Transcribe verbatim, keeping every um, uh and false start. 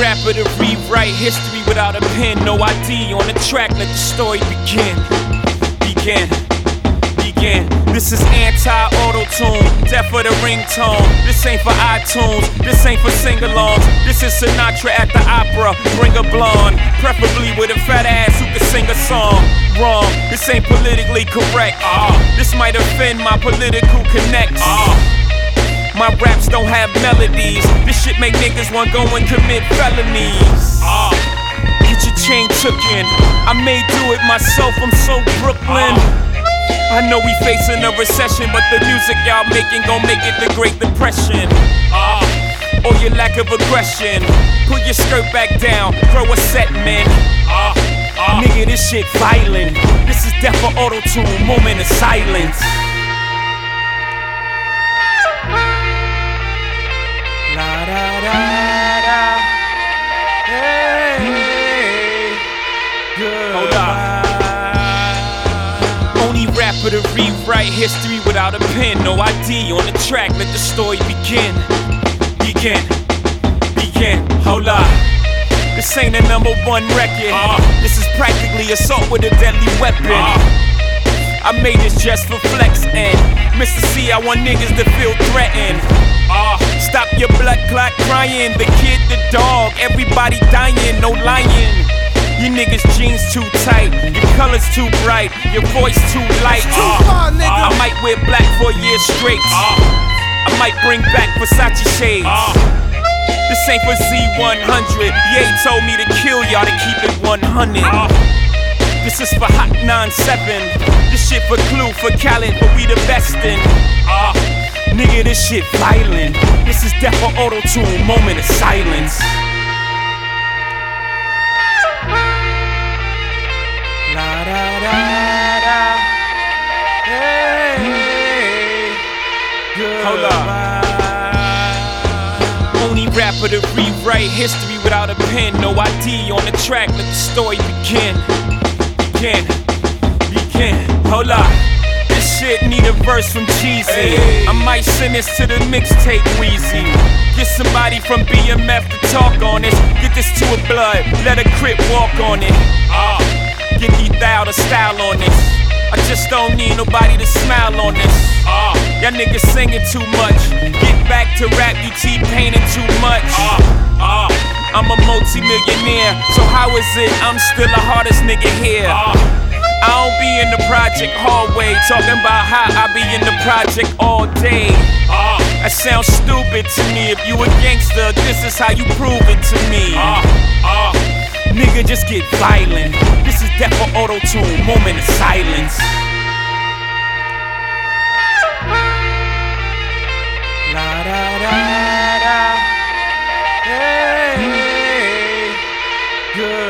rapper to rewrite history without a pen. No I D on the track, let the story begin. Begin, begin. This is anti-auto-tune, death for the ringtone. This ain't for iTunes, this ain't for sing-alongs. This is Sinatra at the opera, bring a blonde, preferably with a fat ass who can sing a song. Wrong, this ain't politically correct. uh, This might offend my political connects. uh, My raps don't have melodies. This shit make niggas want go and commit felonies. uh, Get your chain took in, I may do it myself, I'm so Brooklyn. uh, I know we facing a recession, but the music y'all making gon' make it the Great Depression. uh, Or your lack of aggression. Put your skirt back down, throw a set, man. uh, uh, Nigga, this shit violent. This is death for auto-tune, moment of silence. La da da da. Hey, good. Hold on. Only rapper to rewrite history without a pen. No I D on the track, let the story begin. Begin, begin. Hold on. This ain't a number one record. uh, This is practically assault with a deadly weapon. uh, I made this just for flex and Mister C, I want niggas to feel threatened. uh, Stop your blood clot crying. The kid, the dog, everybody dying, no lying. You niggas jeans too tight, your colors too bright, your voice too light. uh, far, nigga. I might wear black for a year straight. uh, I might bring back Versace shades. uh, This ain't for Z one hundred. Ye told me to kill y'all to keep it one hundred. uh, This is for Hot nine seven. This shit for Clue, for Khaled, but we the best in. uh, Nigga, this shit violent. This is death for auto-tune, moment of silence. La da da da. Hey, good. Hold up. Only rapper to rewrite history without a pen. No I D on the track, let the story begin. Begin, begin. Hold up. This shit need a verse from Cheesy. Hey. I might send this to the mixtape Weezy. Get somebody from B M F to talk on this. Get this to a blood, let a Crip walk on it. uh, Get these out of style on this. I just don't need nobody to smile on this. uh, Y'all niggas singing too much. Get back to rap, you T-painting too much. uh, uh, I'm a multi-millionaire, so how is it I'm still the hardest nigga here? uh, I don't be in the project hallway talking about how I be in the project all day. uh, That sounds stupid to me. If you a gangster, this is how you prove it to me. uh, uh, Nigga, just get violent. This is death for auto-tune, moment of silence. La da da da. Hey, good.